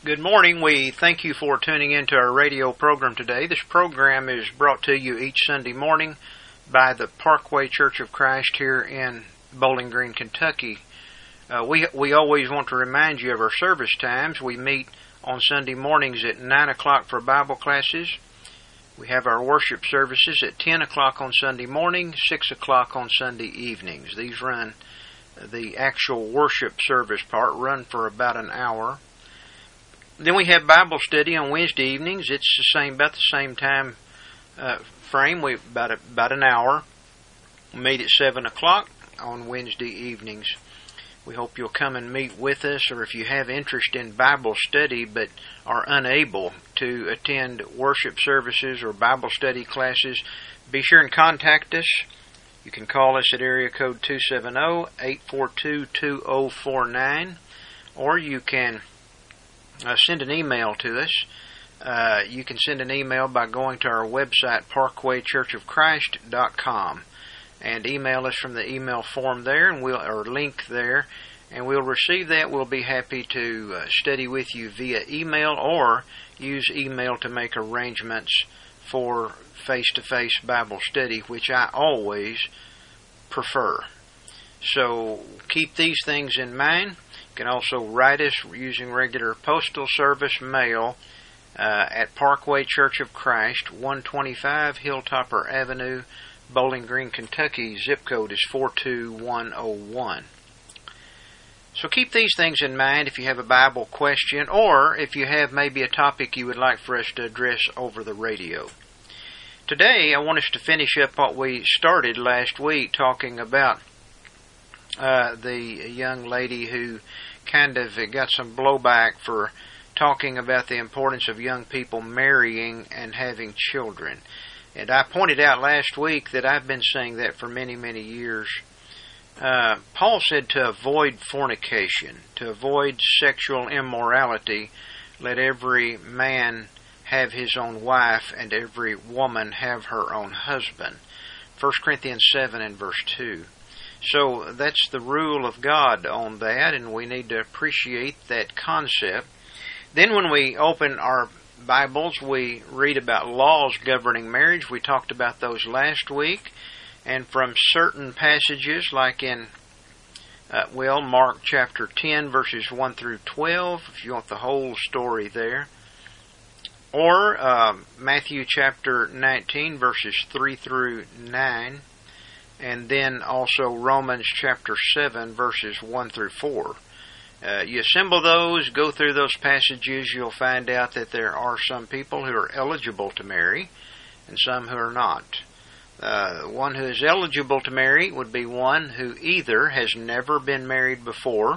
Good morning. We thank you for tuning into our radio program today. This program is brought to you each Sunday morning by the Parkway Church of Christ here in Bowling Green, Kentucky. We always want to remind you of our service times. We meet on Sunday mornings at 9 o'clock for Bible classes. We have our worship services at 10 o'clock on Sunday morning, 6 o'clock on Sunday evenings. These run, the actual worship service part, run for about an hour. Then we have Bible study on Wednesday evenings. It's about the same time frame. We about an hour. We meet at 7 o'clock on Wednesday evenings. We hope you'll come and meet with us, or if you have interest in Bible study but are unable to attend worship services or Bible study classes, be sure and contact us. You can call us at area code 270-842-2049, or you can send an email to us. You can send an email by going to our website, parkwaychurchofchrist.com, and email us from the email form there, and or link there, and we'll receive that. We'll be happy to study with you via email, or use email to make arrangements for face-to-face Bible study, which I always prefer. So keep these things in mind. You can also write us using regular postal service mail at Parkway Church of Christ, 125 Hilltopper Avenue, Bowling Green, Kentucky. Zip code is 42101. So keep these things in mind if you have a Bible question, or if you have maybe a topic you would like for us to address over the radio. Today I want us to finish up what we started last week, talking about the young lady who kind of got some blowback for talking about the importance of young people marrying and having children. And I pointed out last week that I've been saying that for many, many years. Paul said to avoid fornication, to avoid sexual immorality, let every man have his own wife and every woman have her own husband. 1 Corinthians 7 and verse 2. So that's the rule of God on that, and we need to appreciate that concept. Then when we open our Bibles, we read about laws governing marriage. We talked about those last week, and from certain passages, like in, Mark chapter 10, verses 1 through 12, if you want the whole story there, or Matthew chapter 19, verses 3 through 9, and then also Romans chapter 7, verses 1 through 4. You assemble those, go through those passages, you'll find out that there are some people who are eligible to marry, and some who are not. One who is eligible to marry would be one who either has never been married before,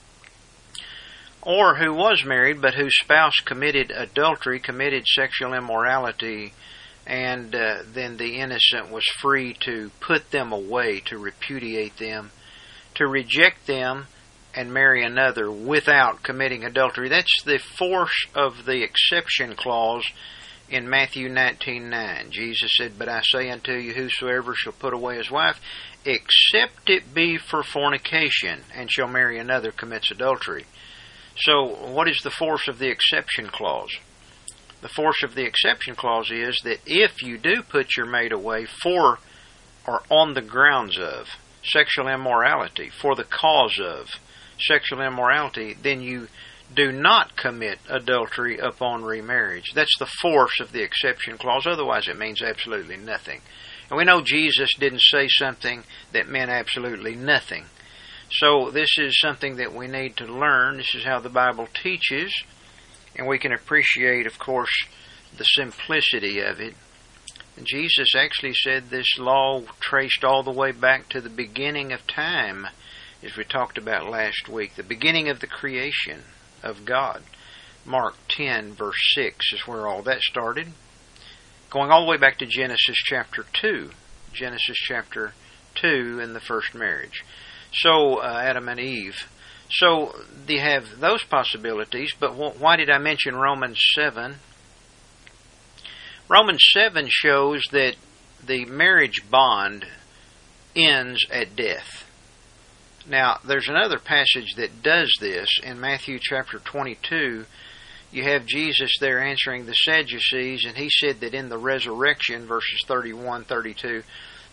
or who was married but whose spouse committed adultery, committed sexual immorality, and then the innocent was free to put them away, to repudiate them, to reject them, and marry another without committing adultery. That's the force of the exception clause in Matthew 19:9. Jesus said, "But I say unto you, whosoever shall put away his wife, except it be for fornication, and shall marry another, commits adultery." So what is the force of the exception clause? The force of the exception clause is that if you do put your mate away for or on the grounds of sexual immorality, for the cause of sexual immorality, then you do not commit adultery upon remarriage. That's the force of the exception clause. Otherwise it means absolutely nothing. And we know Jesus didn't say something that meant absolutely nothing. So this is something that we need to learn. This is how the Bible teaches. And we can appreciate, of course, the simplicity of it. And Jesus actually said this law traced all the way back to the beginning of time, as we talked about last week, the beginning of the creation of God. Mark 10, verse 6 is where all that started. Going all the way back to Genesis chapter 2. Genesis chapter 2 in the first marriage. So, Adam and Eve. So you have those possibilities, but why did I mention Romans 7? Romans 7 shows that the marriage bond ends at death. Now, there's another passage that does this in Matthew chapter 22, you have Jesus there answering the Sadducees, and he said that in the resurrection, verses 31, 32,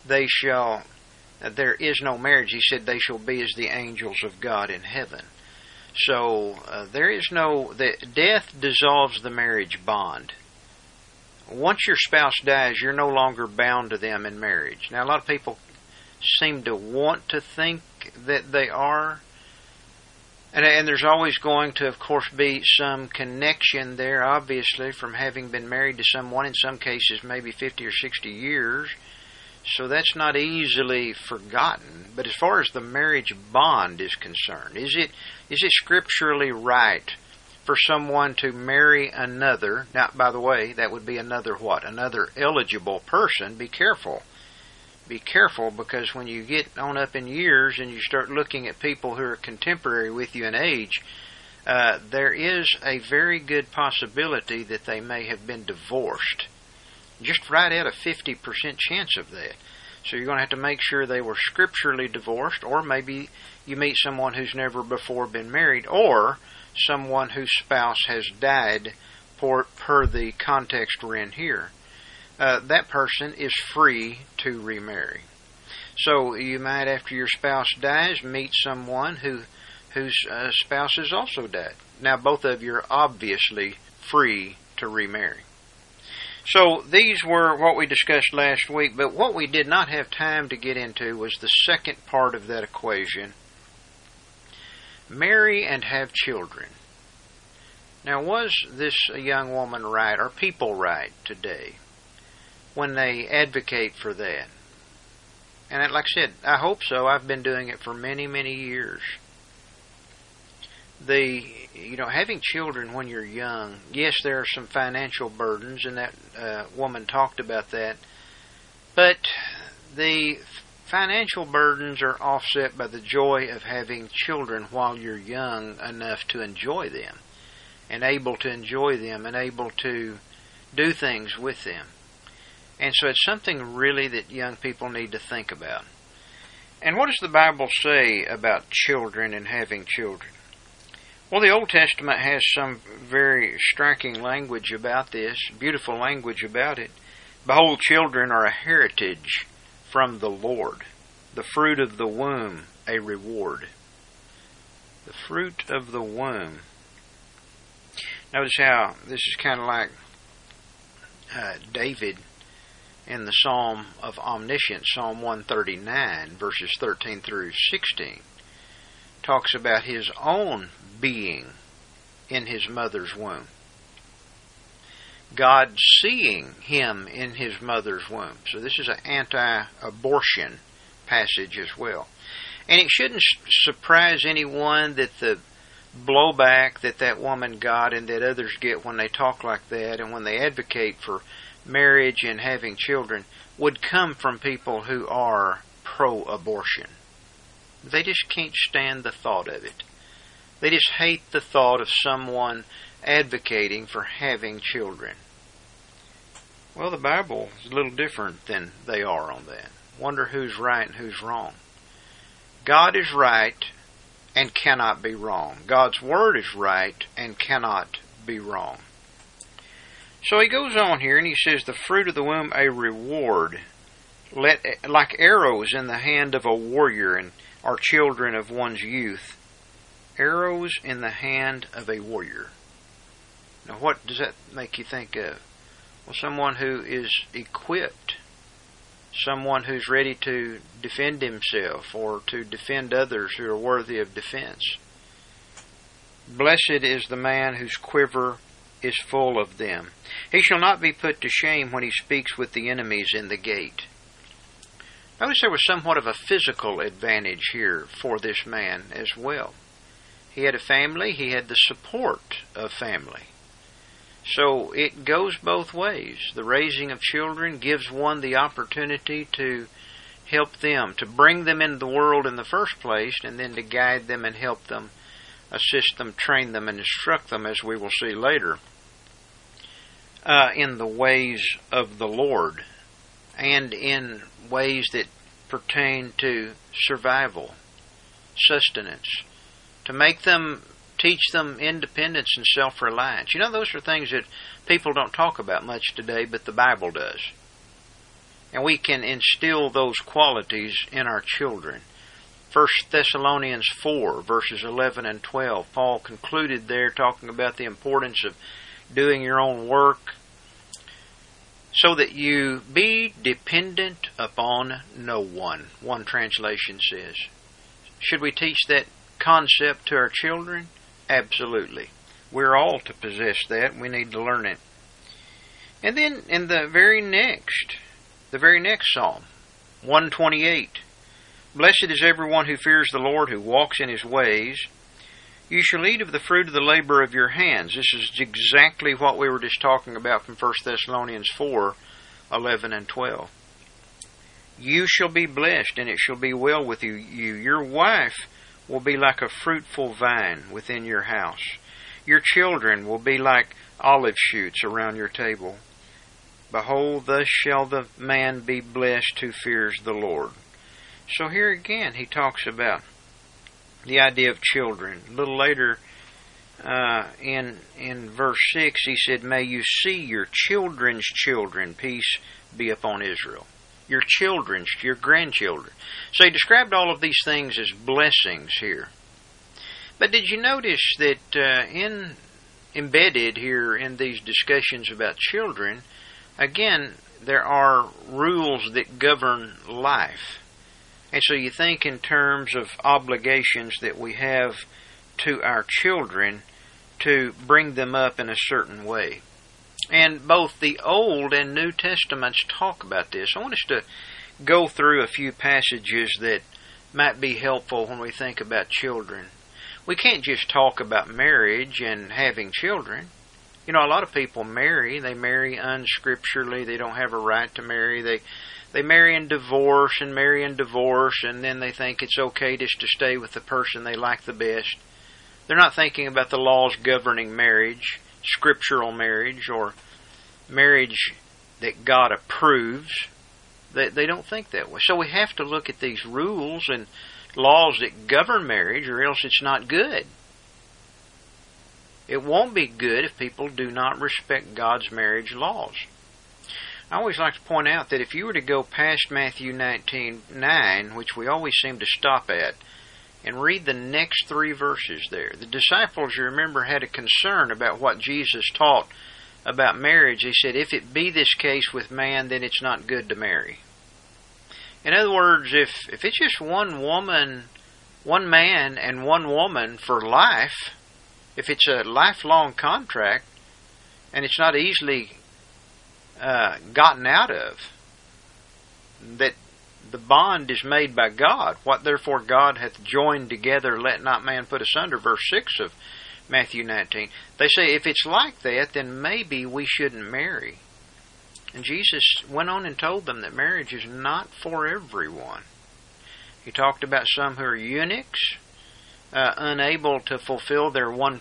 there is no marriage. He said they shall be as the angels of God in heaven. So death dissolves the marriage bond. Once your spouse dies, you're no longer bound to them in marriage. Now, a lot of people seem to want to think that they are. And there's always going to, of course, be some connection there, obviously, from having been married to someone, in some cases maybe 50 or 60 years. So that's not easily forgotten. But as far as the marriage bond is concerned, is it scripturally right for someone to marry another? Now, by the way, that would be another what? Another eligible person. Be careful. Be careful, because when you get on up in years and you start looking at people who are contemporary with you in age, there is a very good possibility that they may have been divorced. Just right at a 50% chance of that. So you're going to have to make sure they were scripturally divorced, or maybe you meet someone who's never before been married, or someone whose spouse has died per the context we're in here. That person is free to remarry. So you might, after your spouse dies, meet someone whose spouse has also died. Now, both of you are obviously free to remarry. So these were what we discussed last week, but what we did not have time to get into was the second part of that equation. Marry and have children. Now, was this a young woman right? Are people right today when they advocate for that? And like I said, I hope so. I've been doing it for many, many years. Having children when you're young, yes, there are some financial burdens, and that woman talked about that. But the financial burdens are offset by the joy of having children while you're young enough to enjoy them, and able to enjoy them, and able to do things with them. And so it's something really that young people need to think about. And what does the Bible say about children and having children? Well, the Old Testament has some very striking language about this, beautiful language about it. Behold, children are a heritage from the Lord, the fruit of the womb a reward. The fruit of the womb. Notice how this is kind of like David in the Psalm of Omniscience, Psalm 139, verses 13 through 16. Talks about his own being in his mother's womb. God seeing him in his mother's womb. So this is an anti-abortion passage as well. And it shouldn't surprise anyone that the blowback that woman got and that others get when they talk like that and when they advocate for marriage and having children would come from people who are pro-abortion. They just can't stand the thought of it. They just hate the thought of someone advocating for having children. Well, the Bible is a little different than they are on that. Wonder who's right and who's wrong. God is right and cannot be wrong. God's Word is right and cannot be wrong. So he goes on here and he says, the fruit of the womb a reward, like arrows in the hand of a warrior, and are children of one's youth. Arrows in the hand of a warrior. Now, what does that make you think of? Well, someone who is equipped, someone who's ready to defend himself or to defend others who are worthy of defense. Blessed is the man whose quiver is full of them. He shall not be put to shame when he speaks with the enemies in the gate. Notice there was somewhat of a physical advantage here for this man as well. He had a family, he had the support of family. So it goes both ways. The raising of children gives one the opportunity to help them, to bring them into the world in the first place, and then to guide them and help them, assist them, train them, and instruct them, as we will see later, in the ways of the Lord and in ways that pertain to survival, sustenance, to make them Teach them independence and self-reliance. You know, those are things that people don't talk about much today, but the Bible does. And we can instill those qualities in our children. 1 Thessalonians 4, verses 11 and 12. Paul concluded there talking about the importance of doing your own work so that you be dependent upon no one. One translation says. Should we teach that concept to our children? Absolutely. We're all to possess that. We need to learn it. And then in the very next Psalm, 128, Blessed is everyone who fears the Lord, who walks in His ways. You shall eat of the fruit of the labor of your hands. This is exactly what we were just talking about from 1 Thessalonians 4, 11 and 12. You shall be blessed, and it shall be well with you. Your wife will be like a fruitful vine within your house. Your children will be like olive shoots around your table. Behold, thus shall the man be blessed who fears the Lord. So here again, he talks about the idea of children. A little later in verse 6, he said, May you see your children's children, peace be upon Israel. Your children's, your grandchildren. So he described all of these things as blessings here. But did you notice that embedded here in these discussions about children, again, there are rules that govern life. And so you think in terms of obligations that we have to our children to bring them up in a certain way. And both the Old and New Testaments talk about this. I want us to go through a few passages that might be helpful when we think about children. We can't just talk about marriage and having children. You know, a lot of people marry. They marry unscripturally. They don't have a right to marry. They marry and divorce, and then they think it's okay just to stay with the person they like the best. They're not thinking about the laws governing marriage, scriptural marriage, or marriage that God approves. They don't think that way. So we have to look at these rules and laws that govern marriage, or else it's not good. It won't be good if people do not respect God's marriage laws. I always like to point out that if you were to go past Matthew 19:9, which we always seem to stop at, and read the next 3 verses there, the disciples, you remember, had a concern about what Jesus taught about marriage. He said, if it be this case with man, then it's not good to marry. In other words, if it's just one man and one woman for life, if it's a lifelong contract, and it's not easily gotten out of, that the bond is made by God. What therefore God hath joined together, let not man put asunder, verse 6 of Matthew 19. They say if it's like that, then maybe we shouldn't marry. And Jesus went on and told them that marriage is not for everyone. He talked about some who are eunuchs, unable to fulfill their the one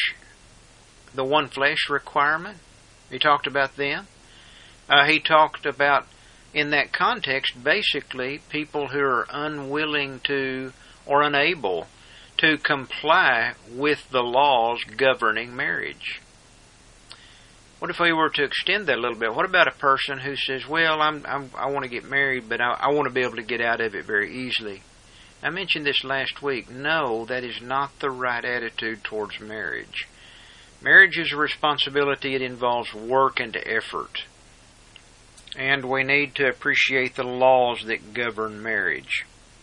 flesh requirement. He talked about them. He talked about, in that context, basically people who are unwilling to or unable to comply with the laws governing marriage. What if we were to extend that a little bit? What about a person who says, well, I want to get married, but I want to be able to get out of it very easily? I mentioned this last week. No, that is not the right attitude towards marriage. Marriage is a responsibility. It involves work and effort. And we need to appreciate the laws that govern marriage.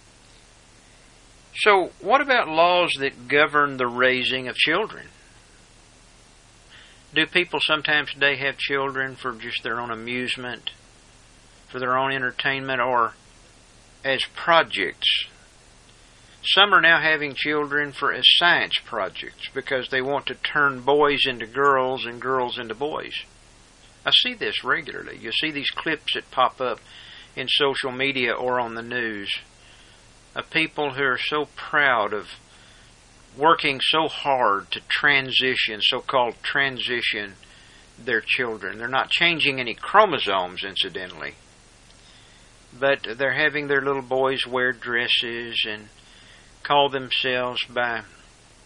So, what about laws that govern the raising of children? Do people sometimes today have children for just their own amusement, for their own entertainment, or as projects? Some are now having children as science projects because they want to turn boys into girls and girls into boys. I see this regularly. You see these clips that pop up in social media or on the news of people who are so proud of working so hard to so-called transition their children. They're not changing any chromosomes, incidentally, but they're having their little boys wear dresses and call themselves by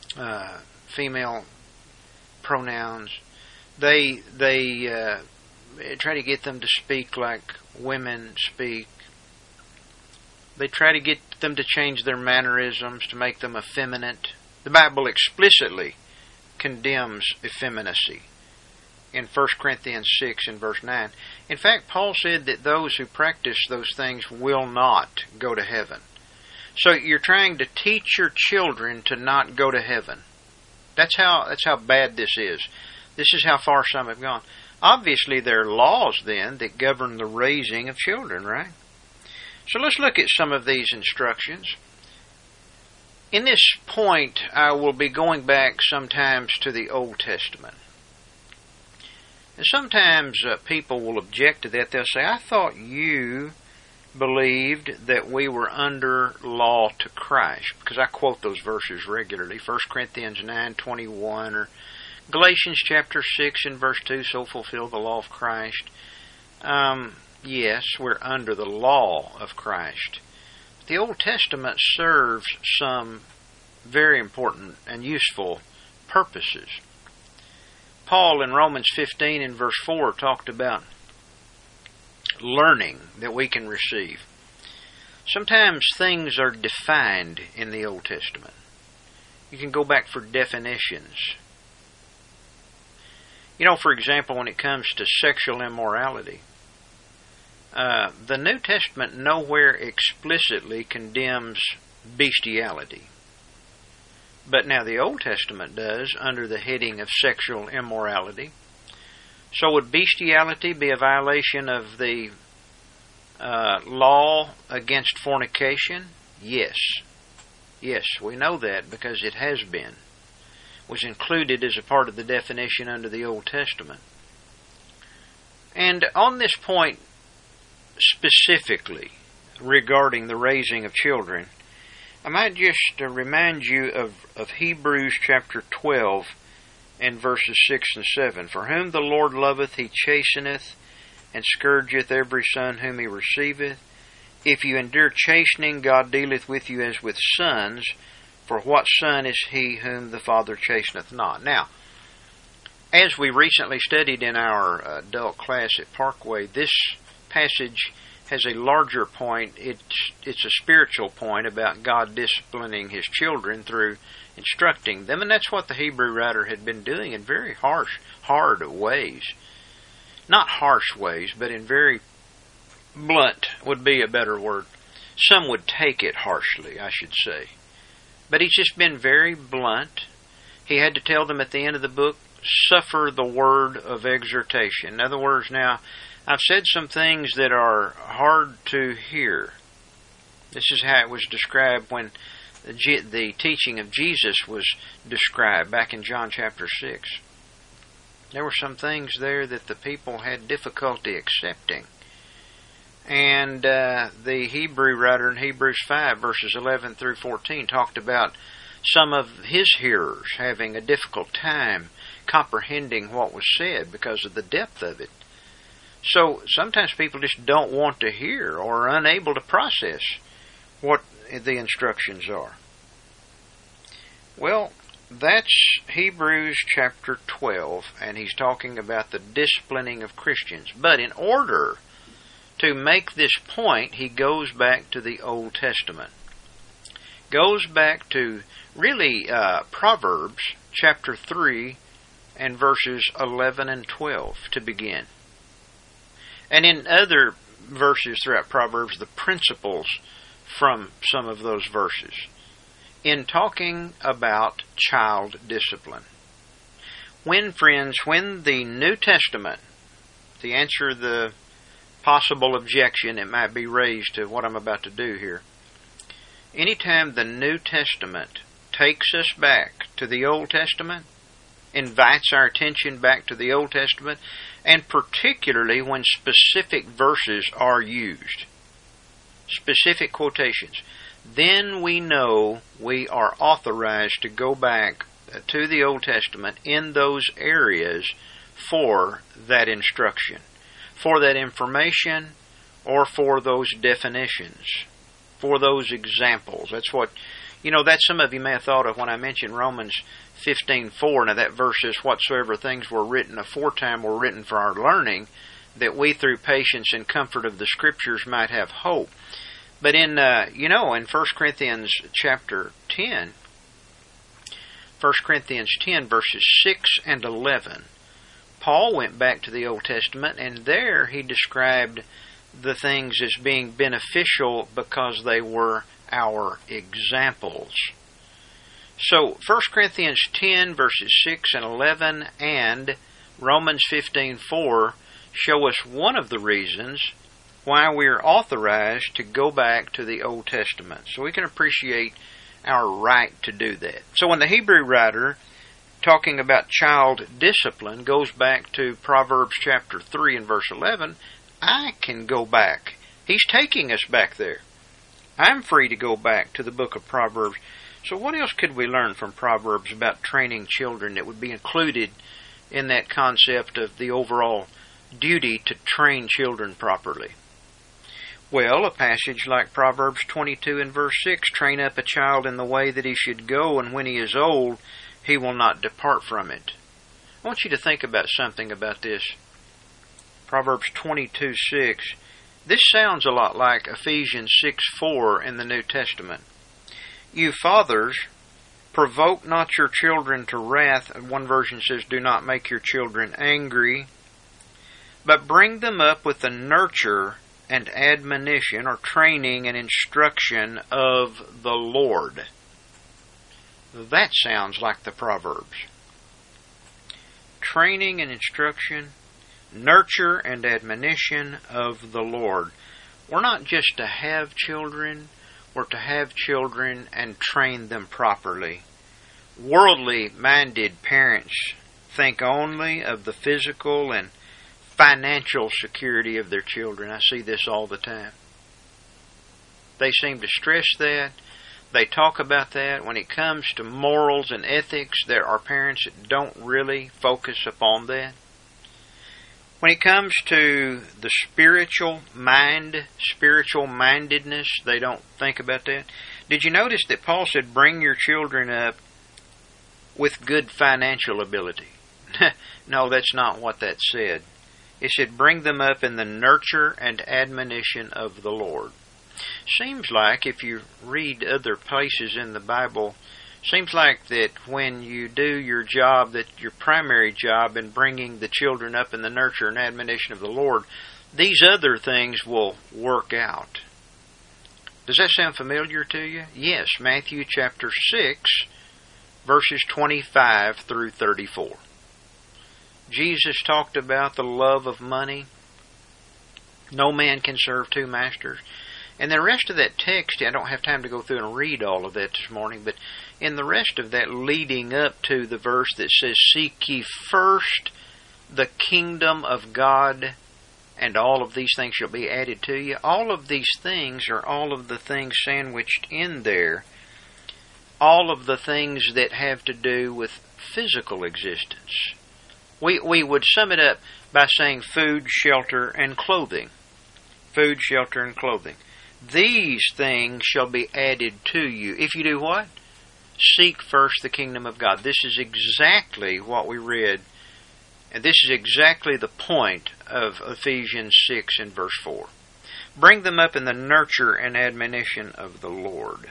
female pronouns. They try to get them to speak like women speak. They try to get them to change their mannerisms to make them effeminate. The Bible explicitly condemns effeminacy in 1 Corinthians 6 and verse 9. In fact, Paul said that those who practice those things will not go to heaven. So you're trying to teach your children to not go to heaven. That's how bad this is. This is how far some have gone. Obviously, there are laws then that govern the raising of children, right? So let's look at some of these instructions. In this point, I will be going back sometimes to the Old Testament. And sometimes people will object to that. They'll say, I thought you believed that we were under law to Christ. Because I quote those verses regularly. 1 Corinthians 9:21 or Galatians chapter 6 and verse 2, so fulfill the law of Christ. Yes, we're under the law of Christ. The Old Testament serves some very important and useful purposes. Paul in Romans 15 and verse 4 talked about learning that we can receive. Sometimes things are defined in the Old Testament. You can go back for definitions. You know, for example, when it comes to sexual immorality, the New Testament nowhere explicitly condemns bestiality. But now the Old Testament does under the heading of sexual immorality. So would bestiality be a violation of the law against fornication? Yes. Yes, we know that because it has been. It was included as a part of the definition under the Old Testament. And on this point, specifically regarding the raising of children, I might just remind you of Hebrews chapter 12 and verses 6 and 7. For whom the Lord loveth, he chasteneth, and scourgeth every son whom he receiveth. If you endure chastening, God dealeth with you as with sons. For what son is he whom the Father chasteneth not? Now, as we recently studied in our adult class at Parkway, this passage has a larger point. It's a spiritual point about God disciplining His children through instructing them, and that's what the Hebrew writer had been doing in very hard ways. Not harsh ways, but in very blunt would be a better word. Some would take it harshly, I should say. But he's just been very blunt. He had to tell them at the end of the book, suffer the word of exhortation. In other words, now, I've said some things that are hard to hear. This is how it was described when the teaching of Jesus was described back in John chapter 6. There were some things there that the people had difficulty accepting. And the Hebrew writer in Hebrews 5, verses 11 through 14, talked about some of his hearers having a difficult time comprehending what was said because of the depth of it. So sometimes people just don't want to hear or are unable to process what the instructions are. Well, that's Hebrews chapter 12, and he's talking about the disciplining of Christians. But in order to make this point, he goes back to the Old Testament. Goes back to really Proverbs chapter 3 and verses 11 and 12 to begin. And in other verses throughout Proverbs, the principles from some of those verses in talking about child discipline. When the New Testament, to answer the possible objection that might be raised to what I'm about to do here, anytime the New Testament takes us back to the Old Testament, invites our attention back to the Old Testament, and particularly when specific verses are used, specific quotations, then we know we are authorized to go back to the Old Testament in those areas for that instruction, for that information, or for those definitions, for those examples. That's what You know, that some of you may have thought of when I mentioned Romans 15:4. Now that verse says, whatsoever things were written aforetime were written for our learning, that we through patience and comfort of the Scriptures might have hope. But in 1 Corinthians chapter 10, 1 Corinthians 10 verses 6 and 11, Paul went back to the Old Testament, and there he described the things as being beneficial because they were our examples. So 1 Corinthians 10 verses 6 and 11 and Romans 15:4 show us one of the reasons why we are authorized to go back to the Old Testament. So we can appreciate our right to do that. So when the Hebrew writer, talking about child discipline, goes back to Proverbs chapter 3 and verse 11, I can go back. He's taking us back there. I'm free to go back to the book of Proverbs. So what else could we learn from Proverbs about training children that would be included in that concept of the overall duty to train children properly? Well, a passage like Proverbs 22 and verse 6, train up a child in the way that he should go, and when he is old, he will not depart from it. I want you to think about something about this. Proverbs 22:6. This sounds a lot like Ephesians 6:4 in the New Testament. You fathers, provoke not your children to wrath. One version says, do not make your children angry, but bring them up with the nurture and admonition, or training and instruction of the Lord. That sounds like the Proverbs. Training and instruction, nurture and admonition of the Lord. We're not just to have children, we're to have children and train them properly. Worldly-minded parents think only of the physical and financial security of their children. I see this all the time. They seem to stress that. They talk about that. When it comes to morals and ethics, there are parents that don't really focus upon that. When it comes to the spiritual mindedness, they don't think about that. Did you notice that Paul said, bring your children up with good financial ability? No, that's not what that said. It said, bring them up in the nurture and admonition of the Lord. Seems like, if you read other places in the Bible, seems like that when you do your job, that your primary job in bringing the children up in the nurture and admonition of the Lord, these other things will work out. Does that sound familiar to you? Yes, Matthew chapter 6, verses 25 through 34. Jesus talked about the love of money. No man can serve two masters. And the rest of that text, I don't have time to go through and read all of that this morning, but in the rest of that leading up to the verse that says, seek ye first the kingdom of God, and all of these things shall be added to you. All of these things are all of the things sandwiched in there. All of the things that have to do with physical existence. We would sum it up by saying food, shelter, and clothing. Food, shelter, and clothing. These things shall be added to you. If you do what? Seek first the kingdom of God. This is exactly what we read. And this is exactly the point of Ephesians 6 and verse 4. Bring them up in the nurture and admonition of the Lord.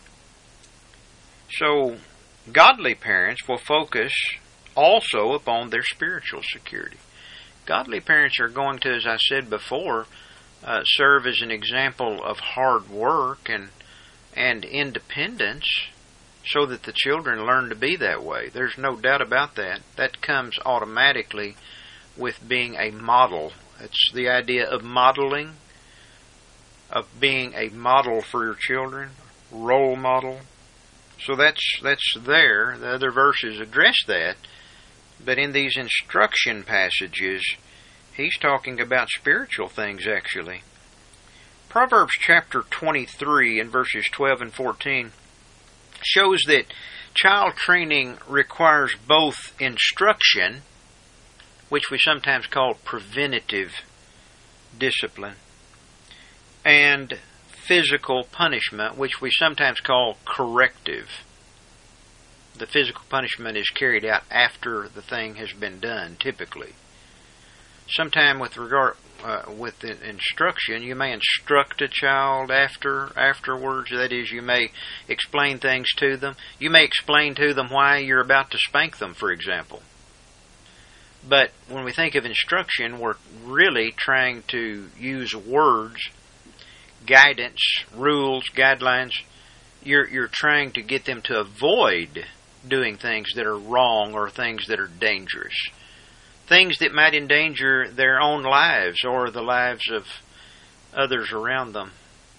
So, godly parents will focus also upon their spiritual security. Godly parents are going to, as I said before, serve as an example of hard work and independence so that the children learn to be that way. There's no doubt about that. That comes automatically with being a model. It's the idea of modeling, of being a model for your children, role model. So that's there. The other verses address that. But in these instruction passages, he's talking about spiritual things, actually. Proverbs chapter 23 and verses 12 and 14 shows that child training requires both instruction, which we sometimes call preventative discipline, and physical punishment, which we sometimes call corrective. The physical punishment is carried out after the thing has been done, typically. Sometime with instruction, you may instruct a child afterwards. That is, you may explain things to them. You may explain to them why you're about to spank them, for example. But when we think of instruction, we're really trying to use words, guidance, rules, guidelines. You're trying to get them to avoid doing things that are wrong or things that are dangerous. Things that might endanger their own lives or the lives of others around them.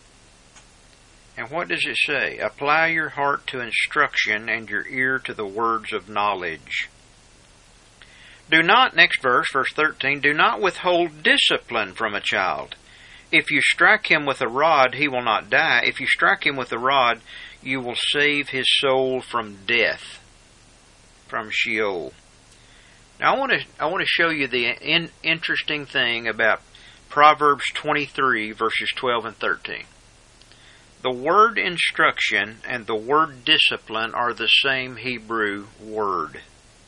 And what does it say? Apply your heart to instruction and your ear to the words of knowledge. Do not, next verse 13, do not withhold discipline from a child. If you strike him with a rod, he will not die. If you strike him with a rod, you will save his soul from death, from Sheol. Now I want to show you the interesting thing about Proverbs 23, verses 12 and 13. The word instruction and the word discipline are the same Hebrew word.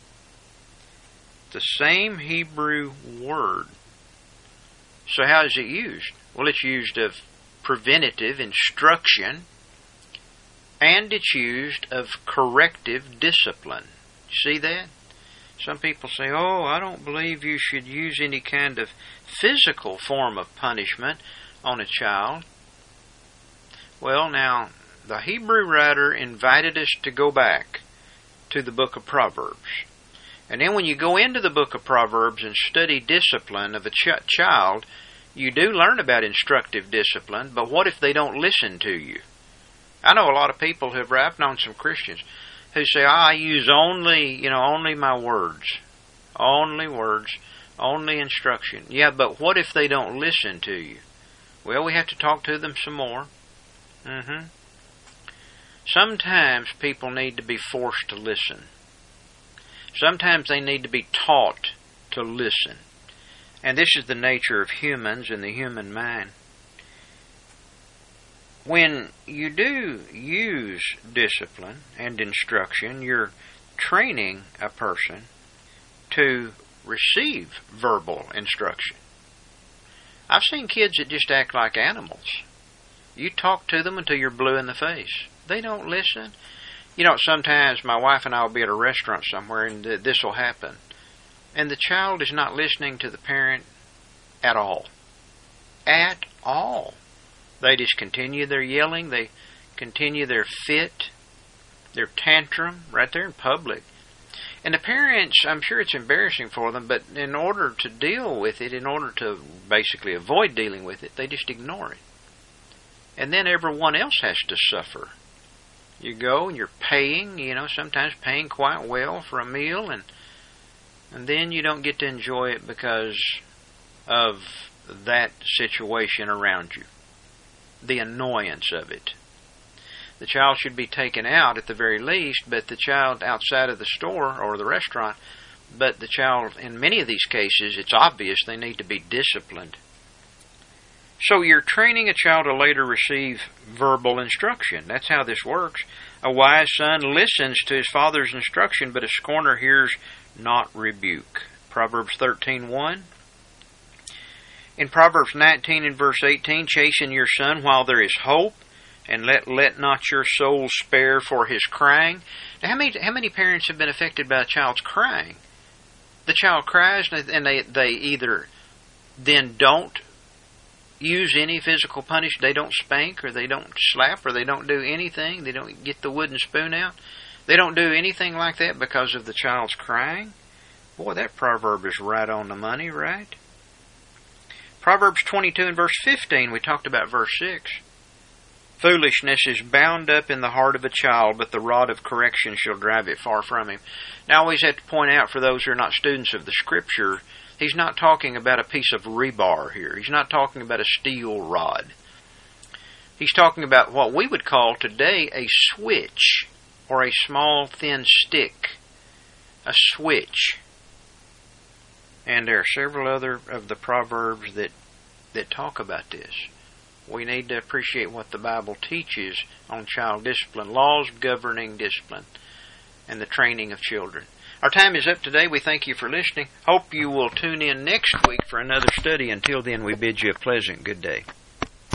The same Hebrew word. So how is it used? Well, it's used of preventative instruction, and it's used of corrective discipline. See that? Some people say, oh, I don't believe you should use any kind of physical form of punishment on a child. Well, now, the Hebrew writer invited us to go back to the book of Proverbs. And then when you go into the book of Proverbs and study discipline of a child, you do learn about instructive discipline, but what if they don't listen to you? I know a lot of people I've known some Christians who say, I use only my words. Only words. Only instruction. Yeah, but what if they don't listen to you? Well, we have to talk to them some more. Sometimes people need to be forced to listen. Sometimes they need to be taught to listen. And this is the nature of humans and the human mind. When you do use discipline and instruction, you're training a person to receive verbal instruction. I've seen kids that just act like animals. You talk to them until you're blue in the face. They don't listen. You know, sometimes my wife and I will be at a restaurant somewhere and this will happen. And the child is not listening to the parent at all. At all. They just continue their yelling. They continue their fit, their tantrum, right there in public. And the parents, I'm sure it's embarrassing for them, but in order to deal with it, in order to basically avoid dealing with it, they just ignore it. And then everyone else has to suffer. You go and you're paying, sometimes paying quite well for a meal, and then you don't get to enjoy it because of that situation around you. The annoyance of it. The child should be taken out at the very least, but the child outside of the store or the restaurant, but the child, in many of these cases, it's obvious they need to be disciplined. So you're training a child to later receive verbal instruction. That's how this works. A wise son listens to his father's instruction, but a scorner hears not rebuke. Proverbs 13:1. In Proverbs 19 and verse 18, chasten your son while there is hope, and let not your soul spare for his crying. Now, how many parents have been affected by a child's crying? The child cries, and they either then don't use any physical punishment. They don't spank, or they don't slap, or they don't do anything. They don't get the wooden spoon out. They don't do anything like that because of the child's crying. Boy, that proverb is right on the money, right? Proverbs 22 and verse 15, we talked about verse 6. Foolishness is bound up in the heart of a child, but the rod of correction shall drive it far from him. Now, I always have to point out for those who are not students of the Scripture, he's not talking about a piece of rebar here. He's not talking about a steel rod. He's talking about what we would call today a switch, or a small thin stick. A switch. And there are several other of the Proverbs that talk about this. we need to appreciate what the Bible teaches on child discipline, laws governing discipline, and the training of children. Our time is up today. We thank you for listening. Hope you will tune in next week for another study. Until then, we bid you a pleasant good day.